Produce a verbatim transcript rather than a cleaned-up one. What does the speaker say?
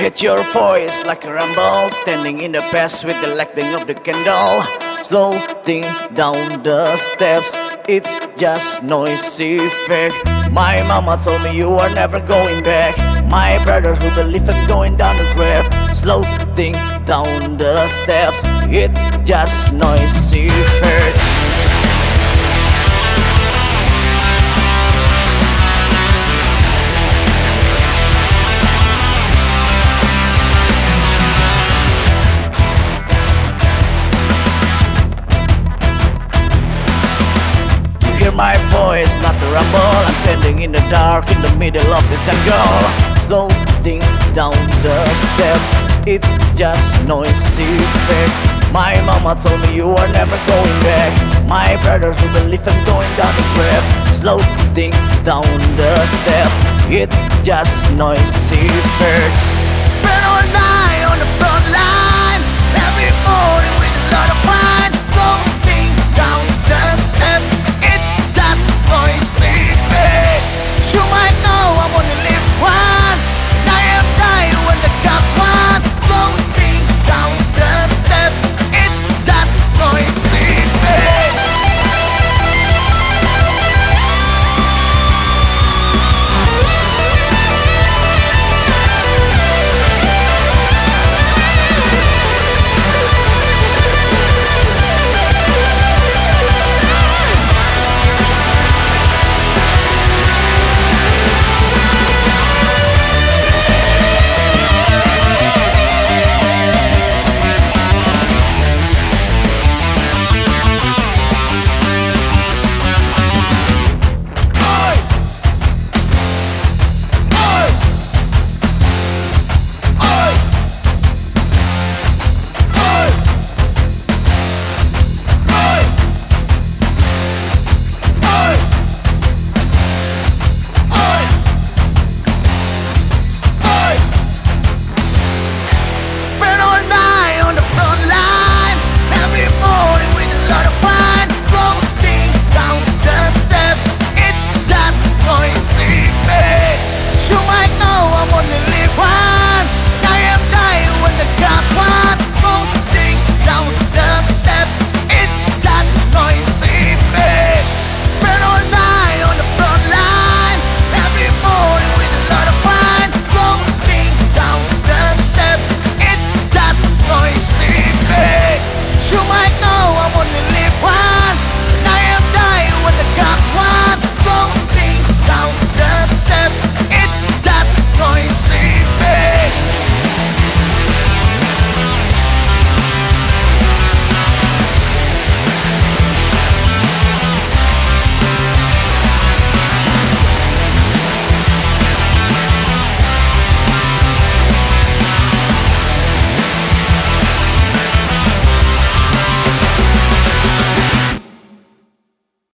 Hit your voice like a rumble, standing in the past with the lighting of the candle. Slow thing down the steps, it's just noisy fake. My mama told me you are never going back. My brother who believe I'm going down the grave. Slow thing down the steps, it's just noisy fake. Hear my voice, not a rumble. I'm standing in the dark, in the middle of the jungle. Slow thing down the steps, it's just noisy fake. My mama told me you are never going back. My brother who believe I'm going down the grave. Slow thing down the steps, it's just noisy fake. Spend all night on the front line.